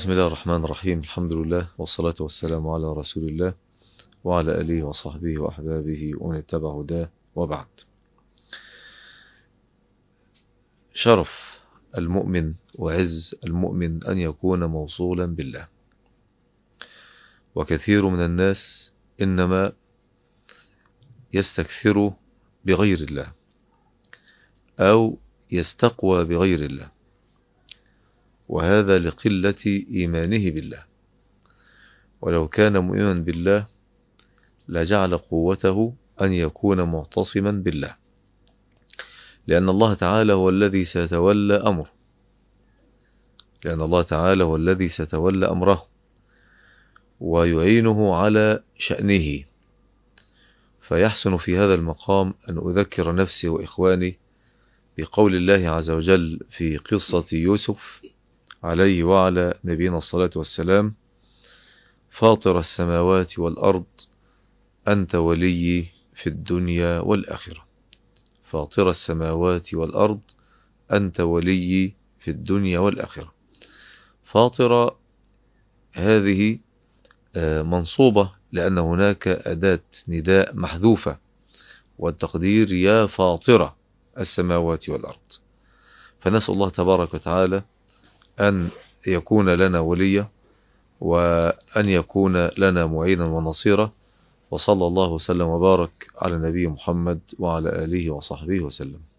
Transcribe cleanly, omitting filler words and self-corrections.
بسم الله الرحمن الرحيم. الحمد لله والصلاة والسلام على رسول الله وعلى آله وصحبه وأحبابه ومن اتبع هداه، وبعد. شرف المؤمن وعز المؤمن أن يكون موصولا بالله، وكثير من الناس إنما يستكثر بغير الله أو يستقوى بغير الله، وهذا لقلة إيمانه بالله. ولو كان مؤمنا بالله لجعل قوته أن يكون معتصما بالله، لأن الله تعالى هو الذي سيتولى أمره، أمره ويعينه على شأنه. فيحسن في هذا المقام أن أذكر نفسي وإخواني بقول الله عز وجل في قصة يوسف عليه وعلى نبينا الصلاة والسلام: فاطر السماوات والأرض أنت ولي في الدنيا والآخرة. فاطر السماوات والأرض أنت ولي في الدنيا والآخرة. فاطر هذه منصوبة لأن هناك أداة نداء محذوفة، والتقدير يا فاطرة السماوات والأرض. فنسأل الله تبارك وتعالى أن يكون لنا وليا، وأن يكون لنا معينا ونصيرا. وصلى الله وسلم وبارك على نبي محمد وعلى آله وصحبه وسلم.